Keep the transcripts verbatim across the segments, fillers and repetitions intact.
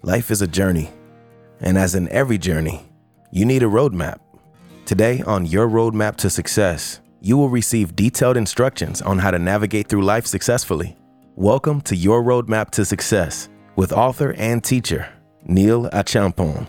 Life is a journey, and as in every journey, you need a roadmap. Today on Your Roadmap to Success, you will receive detailed instructions on how to navigate through life successfully. Welcome to Your Roadmap to Success with author and teacher, Neil Achampong.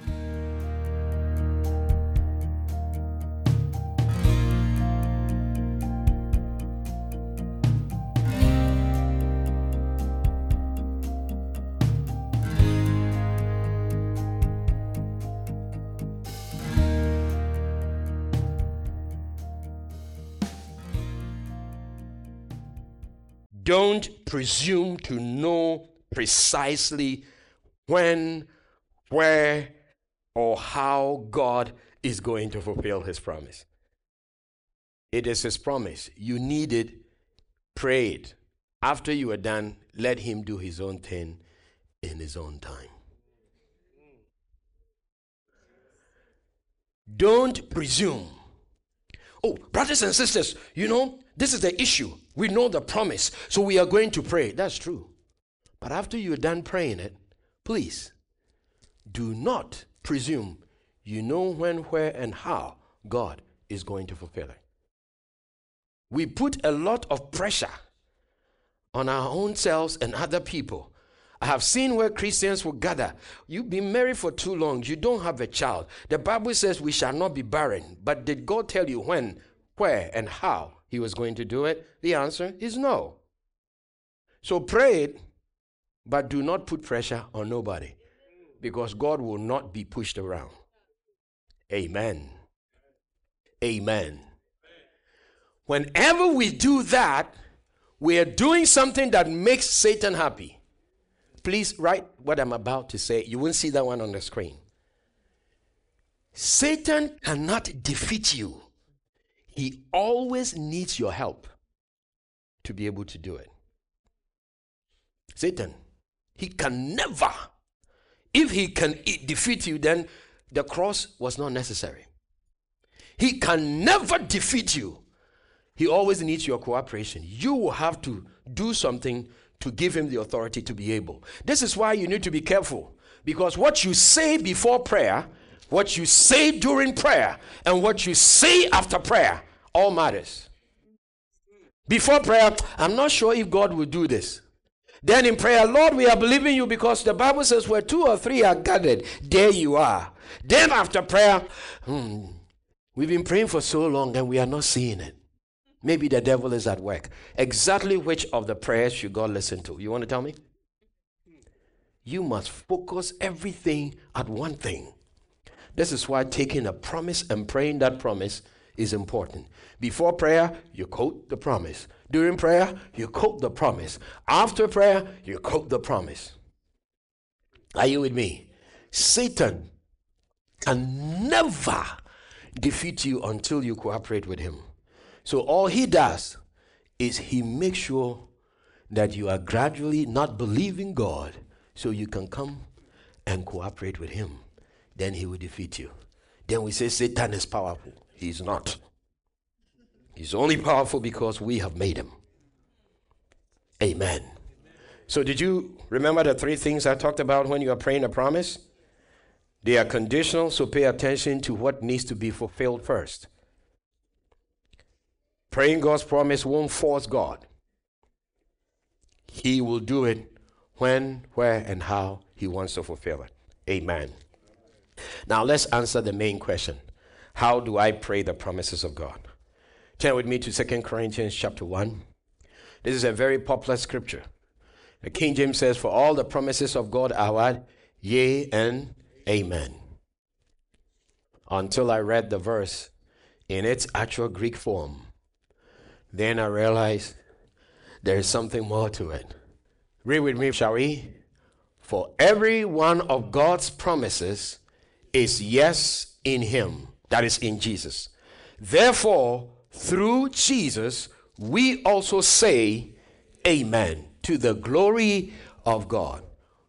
Don't presume to know precisely when, where, or how God is going to fulfill his promise. It is his promise. You need it. Pray it. After you are done, let him do his own thing in his own time. Don't presume. Oh, brothers and sisters, you know, this is the issue. We know the promise, so we are going to pray. That's true. But after you're done praying it, please, do not presume you know when, where, and how God is going to fulfill it. We put a lot of pressure on our own selves and other people. I have seen where Christians will gather. You've been married for too long. You don't have a child. The Bible says we shall not be barren. But did God tell you when, where, and how he was going to do it? The answer is no. So pray it, but do not put pressure on nobody, because God will not be pushed around. Amen. Amen. Whenever we do that, we are doing something that makes Satan happy. Please write what I'm about to say. You won't see that one on the screen. Satan cannot defeat you. He always needs your help to be able to do it. Satan, he can never. If he can defeat you, then the cross was not necessary. He can never defeat you. He always needs your cooperation. You will have to do something to give him the authority to be able. This is why you need to be careful, because what you say before prayer, what you say during prayer, and what you say after prayer all matters. Before prayer, I'm not sure if God will do this. Then in prayer, Lord, we are believing you because the Bible says where two or three are gathered, there you are. Then after prayer, hmm, we've been praying for so long and we are not seeing it. Maybe the devil is at work. Exactly which of the prayers should God listen to? You want to tell me? You must focus everything at one thing. This is why taking a promise and praying that promise is important. Before prayer, you quote the promise. During prayer, you quote the promise. After prayer, you quote the promise. Are you with me? Satan can never defeat you until you cooperate with him. So all he does is he makes sure that you are gradually not believing God so you can come and cooperate with him. Then he will defeat you. Then we say Satan is powerful. He's not. He's only powerful because we have made him. Amen. So did you remember the three things I talked about when you are praying a promise? They are conditional, so pay attention to what needs to be fulfilled first. Praying God's promise won't force God. He will do it when, where, and how he wants to fulfill it. Amen. Now let's answer the main question. How do I pray the promises of God? Turn with me to Second Corinthians chapter one. This is a very popular scripture. The King James says, for all the promises of God are what? Yea and amen. Until I read the verse in its actual Greek form, then I realized there is something more to it. Read with me, shall we? For every one of God's promises is yes in him, that is in Jesus. Therefore, through Jesus, we also say amen to the glory of God.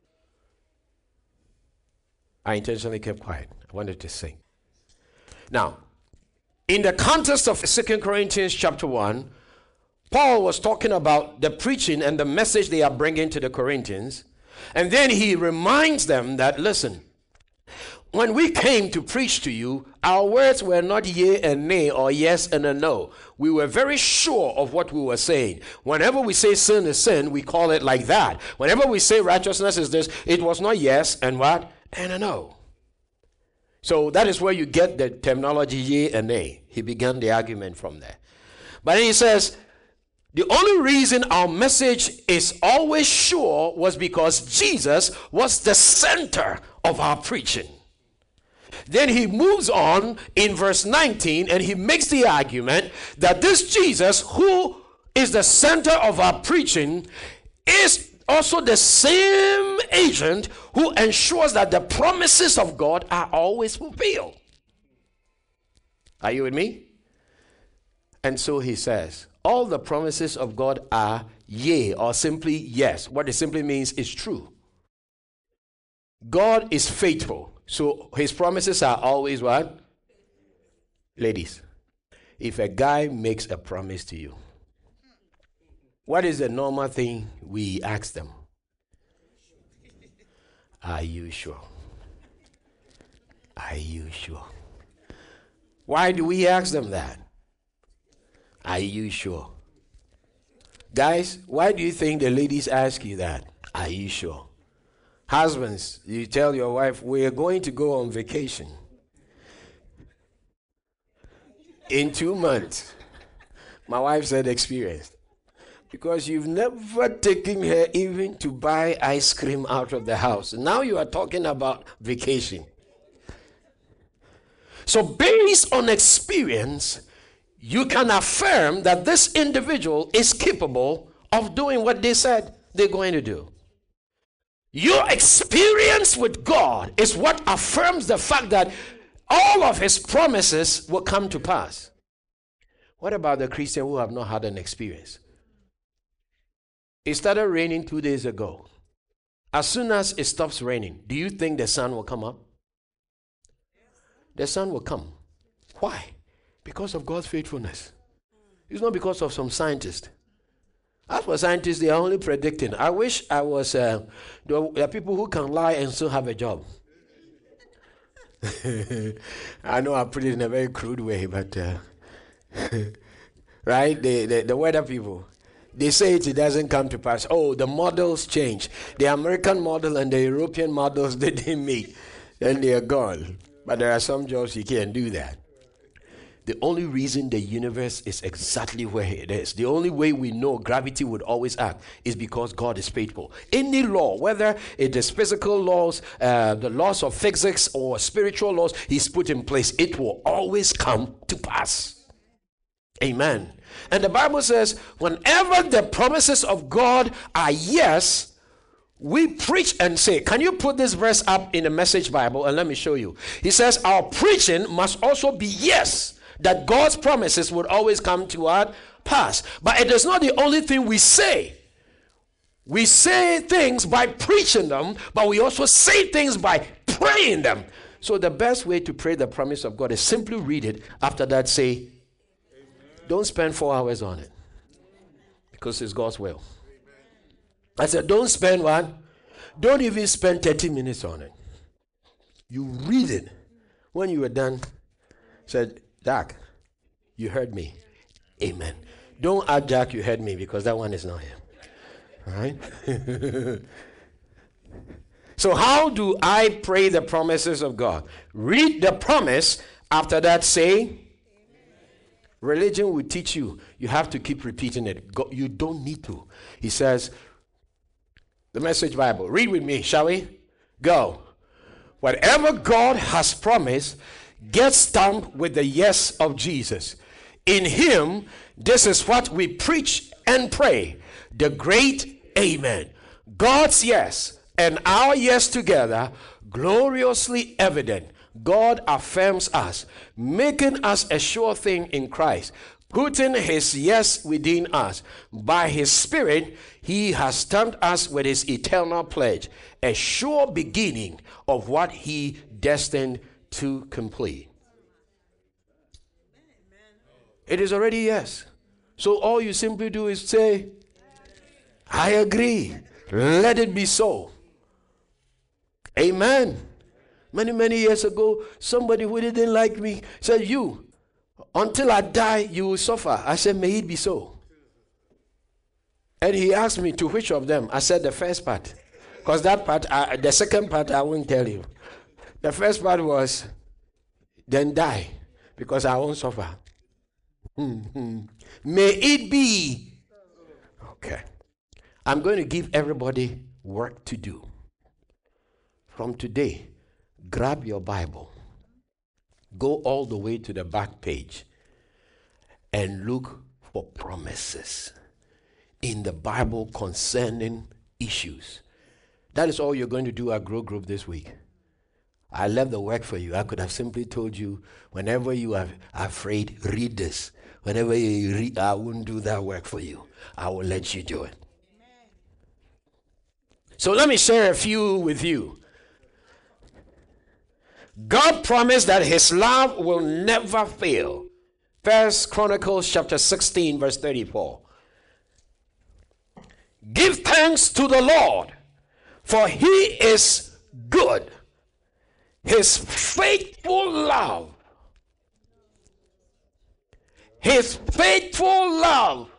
I intentionally kept quiet. I wanted to sing. Now, in the context of Second Corinthians chapter one, Paul was talking about the preaching and the message they are bringing to the Corinthians. And then he reminds them that, listen, when we came to preach to you, our words were not yea and nay or yes and a no. We were very sure of what we were saying. Whenever we say sin is sin, we call it like that. Whenever we say righteousness is this, it was not yes and what? And a no. So that is where you get the terminology yea and nay. He began the argument from there. But then he says, the only reason our message is always sure was because Jesus was the center of our preaching. Then he moves on in verse nineteen and he makes the argument that this Jesus, who is the center of our preaching, is also the same agent who ensures that the promises of God are always fulfilled. Are you with me? And so he says, all the promises of God are yea, or simply yes. What it simply means is true. God is faithful. So his promises are always what? Ladies, if a guy makes a promise to you, what is the normal thing we ask them? Are you sure? Are you sure? Why do we ask them that? Are you sure? Guys, why do you think the ladies ask you that? Are you sure? Husbands, you tell your wife, we're going to go on vacation in two months. My wife said experienced. Because you've never taken her even to buy ice cream out of the house. Now you are talking about vacation. So based on experience, you can affirm that this individual is capable of doing what they said they're going to do. Your experience with God is what affirms the fact that all of his promises will come to pass. What about the Christian who have not had an experience? It started raining two days ago. As soon as it stops raining, do you think the sun will come up? The sun will come. Why? Because of God's faithfulness. It's not because of some scientist. As for scientists, they are only predicting. I wish I was, uh, there are people who can lie and still have a job. I know I put it in a very crude way, but, uh, right? The, the, the weather people, they say it, it doesn't come to pass. Oh, the models change. The American model and the European models, they didn't meet. Then they are gone. But there are some jobs you can't do that. The only reason the universe is exactly where it is, the only way we know gravity would always act is because God is faithful. Any law, whether it is physical laws, uh, the laws of physics or spiritual laws he's put in place, it will always come to pass. Amen. And the Bible says, whenever the promises of God are yes, we preach and say, can you put this verse up in the Message Bible and let me show you. He says, our preaching must also be yes, that God's promises would always come to our pass. But it is not the only thing we say. We say things by preaching them, but we also say things by praying them. So the best way to pray the promise of God is simply read it. After that, say, Amen. Don't spend four hours on it, because it's God's will. I said, don't spend what? Don't even spend thirty minutes on it. You read it. When you were done, said, Jack, you heard me. Amen. Don't add Jack, you heard me, because that one is not him. All right? So how do I pray the promises of God? Read the promise. After that, say, Amen. Religion will teach you. You have to keep repeating it. Go, you don't need to. He says, the Message Bible. Read with me, shall we? Go. Whatever God has promised, get stamped with the yes of Jesus. In him, this is what we preach and pray. The great Amen. God's yes and our yes together, gloriously evident. God affirms us, making us a sure thing in Christ, putting his yes within us. By his Spirit, he has stamped us with his eternal pledge, a sure beginning of what he destined to complete. It is already yes. So all you simply do is say, I agree. Let it be so. Amen. Many, many years ago, somebody who didn't like me said, you, until I die, you will suffer. I said, may it be so. And he asked me to which of them. I said the first part. Because that part, I, the second part, I won't tell you. The first part was, then die, because I won't suffer. Mm-hmm. May it be. Okay. I'm going to give everybody work to do. From today, grab your Bible. Go all the way to the back page and look for promises in the Bible concerning issues. That is all you're going to do at Grow Group this week. I left the work for you. I could have simply told you, whenever you are afraid, read this. Whenever you read, I wouldn't do that work for you. I will let you do it. Amen. So let me share a few with you. God promised that his love will never fail. First Chronicles chapter sixteen, verse thirty-four. Give thanks to the Lord, for he is good. His faithful love. His faithful love.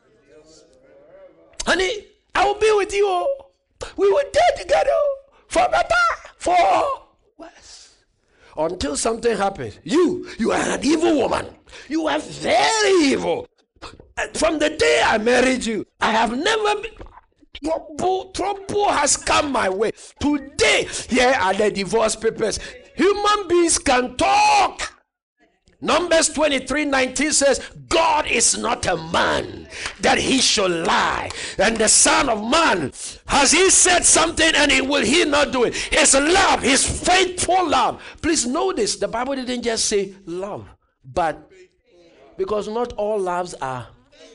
Honey, I will be with you. We will die together for better, for worse. Until something happens. You, you are an evil woman. You are very evil. From the day I married you, I have never been... Trouble, trouble has come my way. Today, here are the divorce papers. Human beings can talk. Numbers twenty-three nineteen says, God is not a man that he should lie. And the Son of Man, has he said something and he will he not do it? His love, his faithful love. Please notice, the Bible didn't just say love, but because not all loves are.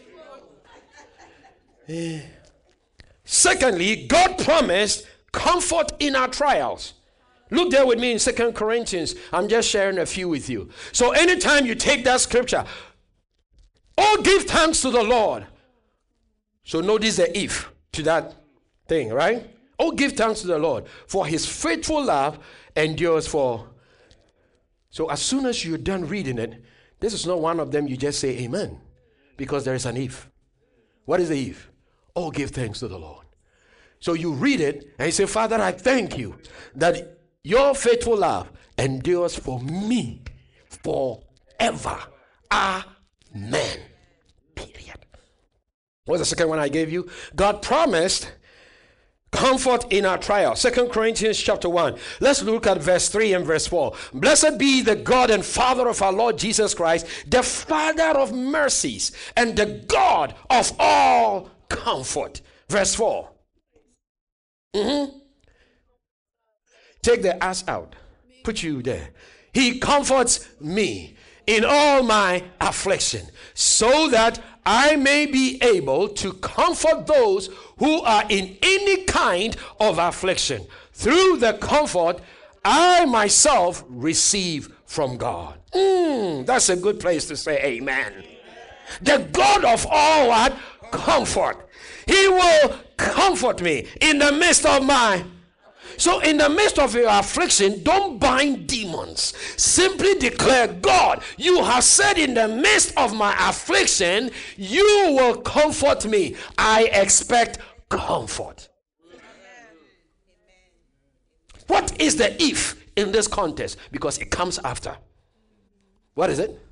Eh. Secondly, God promised comfort in our trials. Look there with me in Second Corinthians. I'm just sharing a few with you. So anytime you take that scripture, oh, give thanks to the Lord. So notice the if to that thing, right? Oh, give thanks to the Lord, for his faithful love endures for. So as soon as you're done reading it, this is not one of them you just say amen, because there is an if. What is the if? Oh, give thanks to the Lord. So you read it and you say, Father, I thank you that your faithful love endures for me forever. Amen. Period. What's the second one I gave you? God promised comfort in our trial. Second Corinthians chapter one. Let's look at verse three and verse four. Blessed be the God and Father of our Lord Jesus Christ, the Father of mercies and the God of all comfort. Verse four. Mm-hmm. Take the ass out. Put you there. He comforts me in all my affliction, so that I may be able to comfort those who are in any kind of affliction, through the comfort I myself receive from God. Mm, that's a good place to say amen. The God of all what? Comfort. He will comfort me in the midst of my. So in the midst of your affliction, don't bind demons. Simply declare, God, you have said in the midst of my affliction, you will comfort me. I expect comfort. What is the if in this context? Because it comes after. What is it?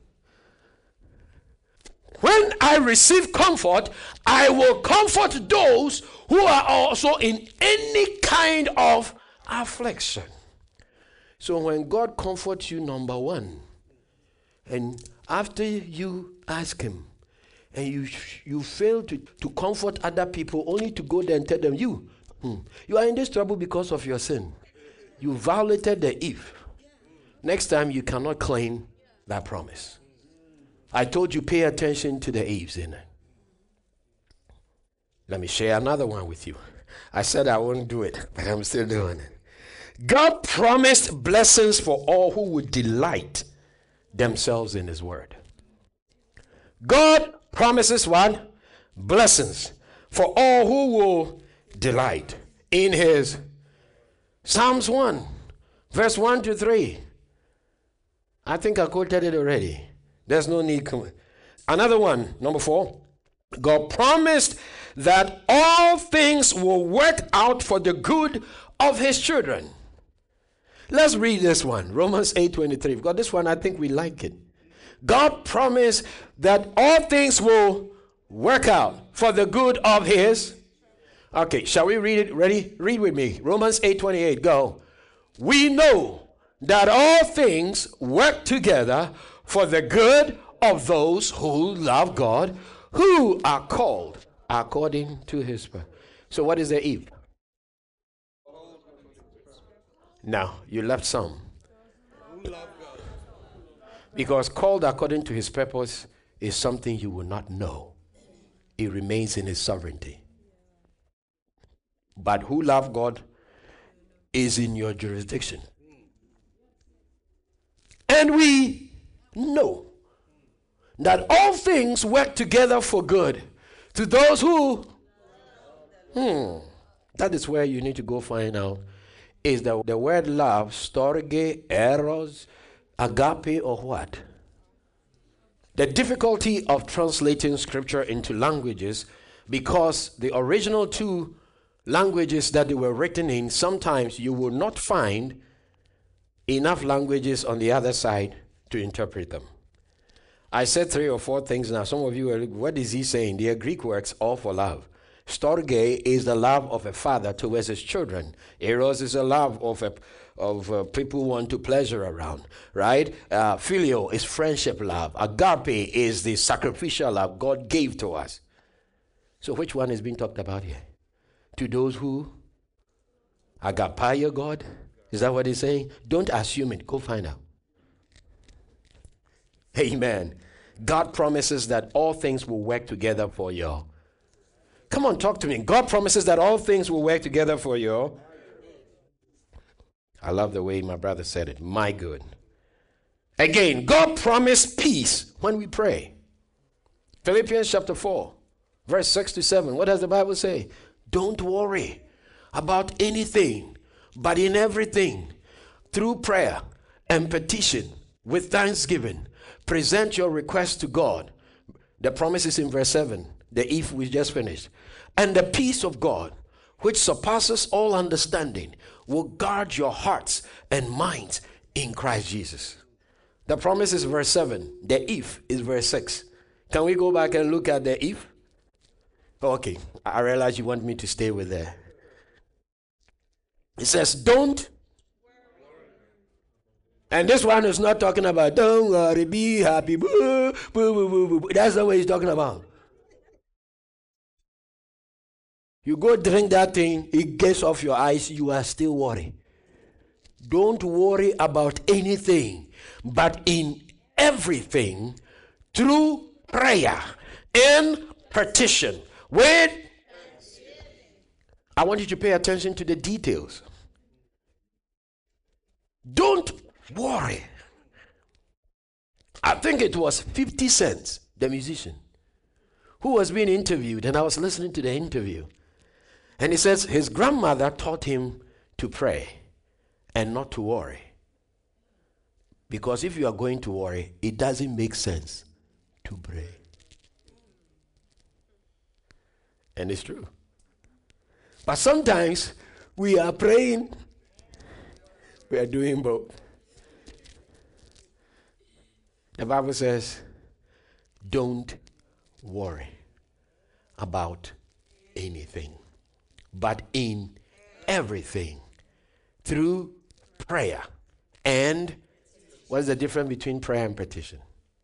When I receive comfort, I will comfort those who are also in any kind of affliction. So when God comforts you, number one, and after you ask him, and you you fail to, to comfort other people, only to go there and tell them, you, hmm, you are in this trouble because of your sin. You violated the if. Next time you cannot claim that promise. I told you pay attention to the ifs in it. Let me share another one with you. I said I wouldn't do it, but I'm still doing it. God promised blessings for all who would delight themselves in his word. God promises what? Blessings for all who will delight in his. Psalms one, verse one to three. I think I quoted it already. There's no need. Another one, number four. God promised that all things will work out for the good of his children. Let's read this one, Romans eight twenty-three. Because this one, I think we like it. God promised that all things will work out for the good of his. Okay, shall we read it? Ready? Read with me. Romans eight twenty-eight. Go. We know that all things work together for the good of those who love God, who are called according to his purpose. So what is the if? Now, you left some. Because called according to his purpose is something you will not know. It remains in his sovereignty. But who love God is in your jurisdiction. And we know that all things work together for good to those who, hmm, that is where you need to go find out. Is the, the word love, storge, eros, agape, or what? The difficulty of translating scripture into languages, because the original two languages that they were written in, sometimes you will not find enough languages on the other side to interpret them. I said three or four things now. Some of you are like, what is he saying? They are Greek words, all for love. Storge is the love of a father towards his children. Eros is the love of a, of uh, people who want to pleasure around, right? Uh, Phileo is friendship love. Agape is the sacrificial love God gave to us. So which one is being talked about here? To those who agapaya God? Is that what he's saying? Don't assume it. Go find out. Amen. God promises that all things will work together for you. Come on, talk to me. God promises that all things will work together for you. I love the way my brother said it. My good. Again, God promised peace when we pray. Philippians chapter four, verse six to seven. What does the Bible say? Don't worry about anything, but in everything, through prayer and petition, with thanksgiving, present your request to God. The promise is in verse seven, the if we just finished. And the peace of God, which surpasses all understanding, will guard your hearts and minds in Christ Jesus. The promise is verse seven. The if is verse six. Can we go back and look at the if? Okay, I realize you want me to stay with there. It says, don't. And this one is not talking about, don't worry, be happy. Boo, boo, boo, boo, boo. That's not what he's talking about. You go drink that thing, it gets off your eyes, you are still worried. Don't worry about anything, but in everything, through prayer and petition. With, I want you to pay attention to the details. Don't worry. I think it was fifty Cent, the musician, who was being interviewed, and I was listening to the interview. And he says his grandmother taught him to pray and not to worry. Because if you are going to worry, it doesn't make sense to pray. And it's true. But sometimes we are praying, we are doing both. The Bible says, don't worry about anything, but in everything, through prayer and, what's the difference between prayer and petition?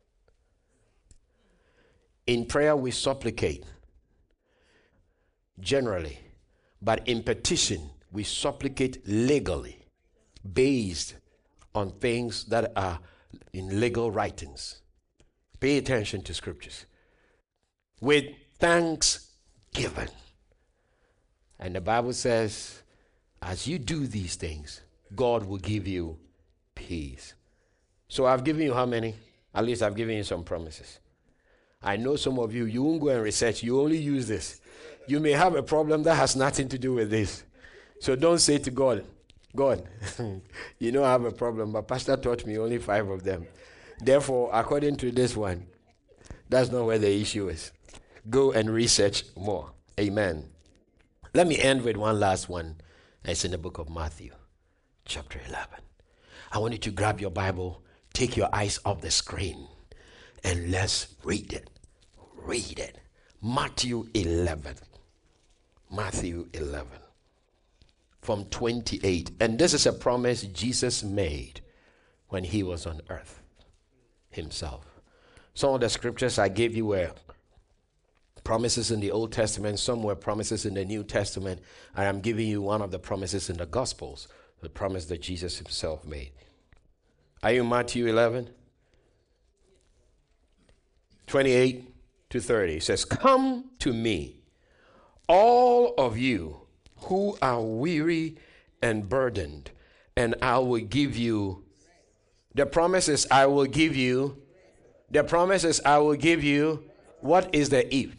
In prayer we supplicate, generally, but in petition we supplicate legally, based on things that are in legal writings. Pay attention to scriptures. With thanksgiving. And the Bible says, as you do these things, God will give you peace. So I've given you how many? At least I've given you some promises. I know some of you, you won't go and research, you only use this. You may have a problem that has nothing to do with this. So don't say to God, Go on. You know I have a problem, but Pastor taught me only five of them. Therefore, according to this one, that's not where the issue is. Go and research more. Amen. Let me end with one last one. It's in the book of Matthew, chapter eleven. I want you to grab your Bible, take your eyes off the screen, and let's read it. Read it. Matthew eleven. Matthew eleven. From twenty-eight. And this is a promise Jesus made when he was on earth himself. Some of the scriptures I gave you were promises in the Old Testament. Some were promises in the New Testament. And I'm giving you one of the promises in the Gospels, the promise that Jesus himself made. Are you in Matthew eleven? twenty-eight to thirty. It says, "Come to me, all of you who are weary and burdened, and I will give you." The promise is, I will give you. The promise is, I will give you. What is the if?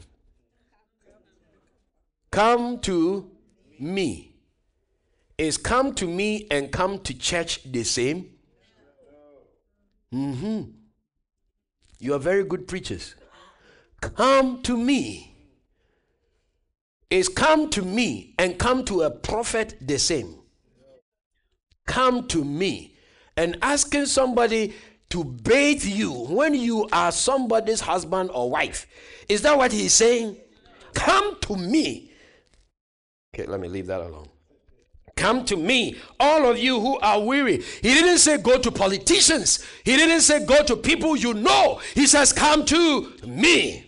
Come to me. Is come to me and come to church the same? Mm-hmm. You are very good preachers. Come to me. Is come to me and come to a prophet the same? Come to me. And asking somebody to bathe you when you are somebody's husband or wife. Is that what he's saying? Come to me. Okay, let me leave that alone. Come to me, all of you who are weary. He didn't say go to politicians. He didn't say go to people you know. He says come to me.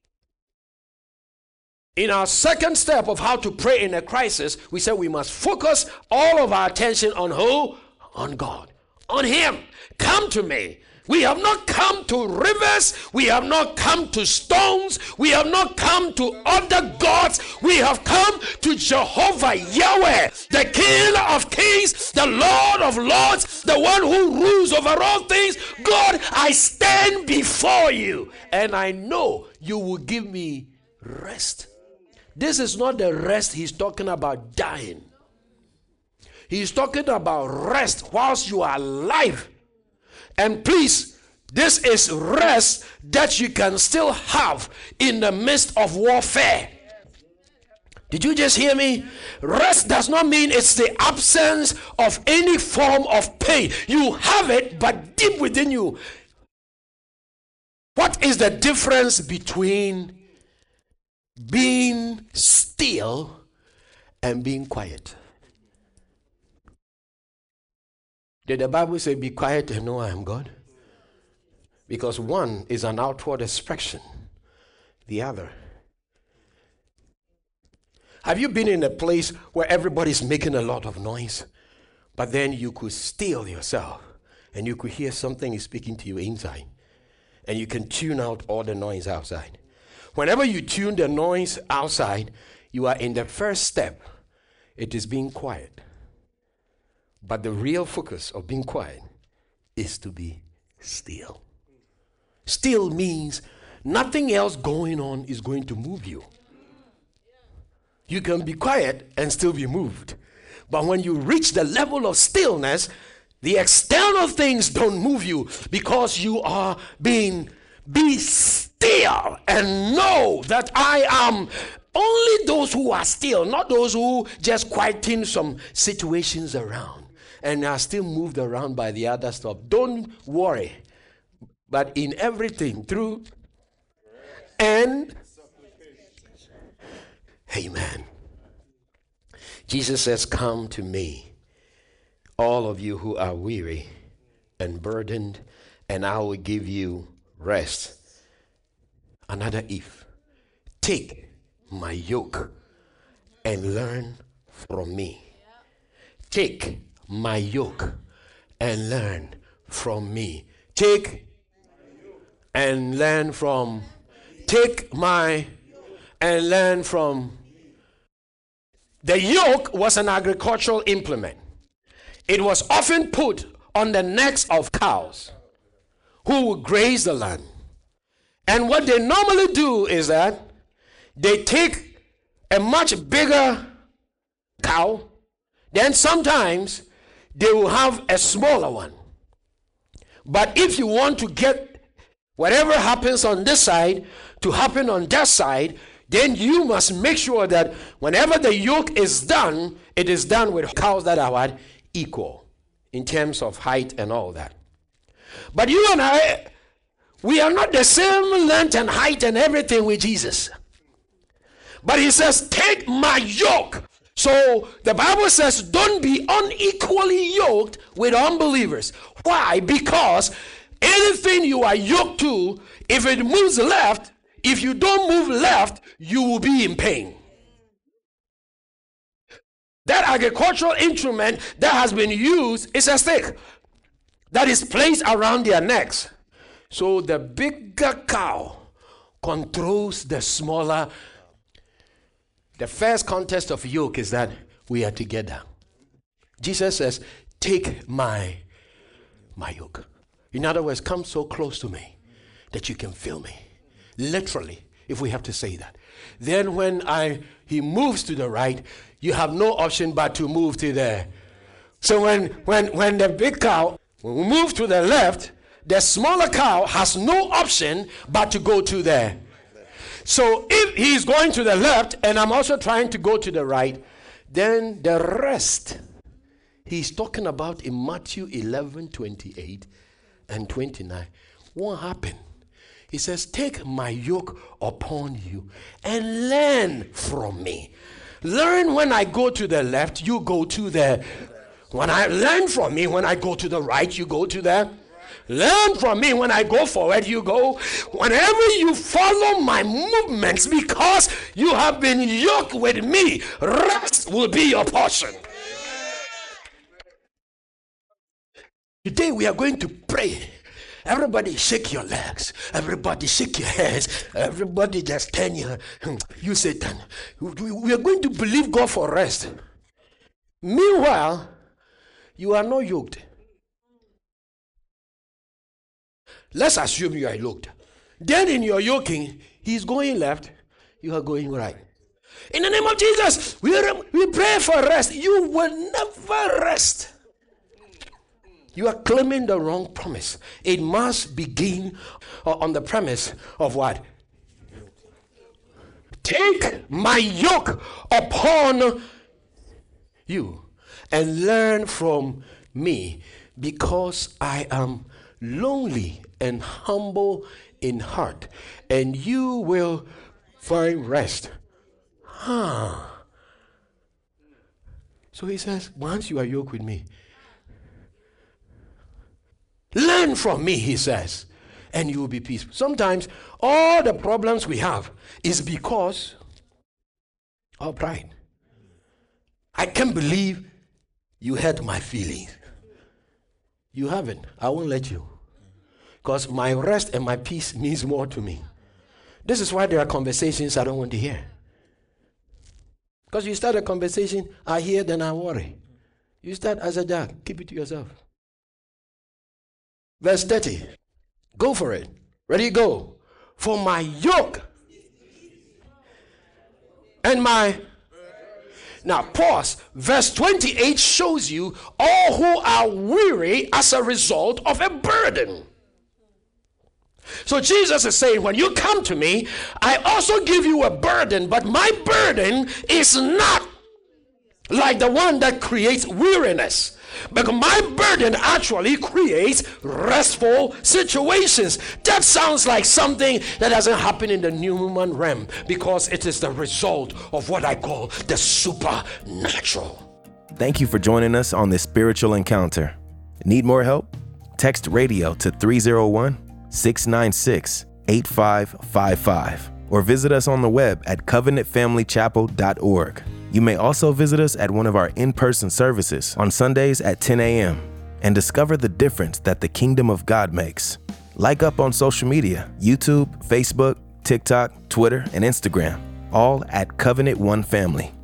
In our second step of how to pray in a crisis, we said we must focus all of our attention on who? On God. On him. Come to me. We have not come to rivers. We have not come to stones. We have not come to other gods. We have come to Jehovah Yahweh, the King of kings, the Lord of lords, the one who rules over all things. God, I stand before you, and I know you will give me rest. This is not the rest he's talking about dying. He's talking about rest whilst you are alive. And please, this is rest that you can still have in the midst of warfare. Did you just hear me? Rest does not mean it's the absence of any form of pain. You have it, but deep within you. What is the difference between being still and being quiet? Did the Bible say be quiet and know I am God? Because one is an outward expression, the other. Have you been in a place where everybody's making a lot of noise, but then you could still yourself and you could hear something is speaking to you inside, and you can tune out all the noise outside? Whenever you tune the noise outside, you are in the first step. It is being quiet. But the real focus of being quiet is to be still. Still means nothing else going on is going to move you. You can be quiet and still be moved. But when you reach the level of stillness, the external things don't move you because you are being, be still and know that I am. Only those who are still, not those who just quieting some situations around and are still moved around by the other stuff. Don't worry. But in everything, through and amen. Jesus says, come to me, all of you who are weary and burdened, and I will give you rest. Another if. Take my yoke and learn from me. Take my yoke and learn from me. Take and learn from. Take my and learn from. The yoke was an agricultural implement. It was often put on the necks of cows who would graze the land. And what they normally do is that they take a much bigger cow, then sometimes they will have a smaller one. But if you want to get whatever happens on this side to happen on that side, then you must make sure that whenever the yoke is done, it is done with cows that are what? Equal in terms of height and all that. But you and I, we are not the same length and height and everything with Jesus. But he says, take my yoke. So the Bible says, don't be unequally yoked with unbelievers. Why? Because anything you are yoked to, if it moves left, if you don't move left, you will be in pain. That agricultural instrument that has been used is a stick that is placed around their necks. So the bigger cow controls the smaller. The first contest of yoke is that we are together. Jesus says, take my, my yoke. In other words, come so close to me that you can feel me. Literally, if we have to say that. Then when I he moves to the right, you have no option but to move to the. So when when when the big cow when we move to the left, the smaller cow has no option but to go to the. So if he's going to the left and I'm also trying to go to the right, then the rest he's talking about in Matthew eleven twenty-eight and twenty-nine won't happen. He says, take my yoke upon you and learn from me. Learn when I go to the left, you go to the. When I learn from me, when I go to the right, you go to the. Learn from me when I go forward, you go. Whenever you follow my movements, because you have been yoked with me, rest will be your portion. Today we are going to pray. Everybody shake your legs. Everybody shake your hands. Everybody just turn your. You Satan. We are going to believe God for rest. Meanwhile, you are not yoked. Let's assume you are yoked. Then in your yoking, he's going left, you are going right. In the name of Jesus, we, are, we pray for rest. You will never rest. You are claiming the wrong promise. It must begin on the premise of what? Take my yoke upon you and learn from me, because I am lonely and humble in heart, and you will find rest. Huh. So he says, once you are yoked with me, learn from me, he says, and you will be peaceful. Sometimes all the problems we have is because of pride. I can't believe you hurt my feelings. You haven't. I won't let you. Because my rest and my peace means more to me. This is why there are conversations I don't want to hear. Because you start a conversation, I hear, then I worry. You start as a dog, keep it to yourself. Verse thirty. Go for it. Ready, go. For my yoke and my. Now pause. Verse twenty-eight shows you all who are weary as a result of a burden. So Jesus is saying, when you come to me, I also give you a burden, but my burden is not like the one that creates weariness. Because my burden actually creates restful situations. That sounds like something that doesn't happen in the human realm, because it is the result of what I call the supernatural. Thank you for joining us on this spiritual encounter. Need more help? Text radio to three oh one, six nine six, eight five five five or visit us on the web at covenant family chapel dot org. You may also visit us at one of our in-person services on Sundays at ten a.m. and discover the difference that the kingdom of God makes. Like up on social media, YouTube, Facebook, TikTok, Twitter, and Instagram, all at Covenant One Family.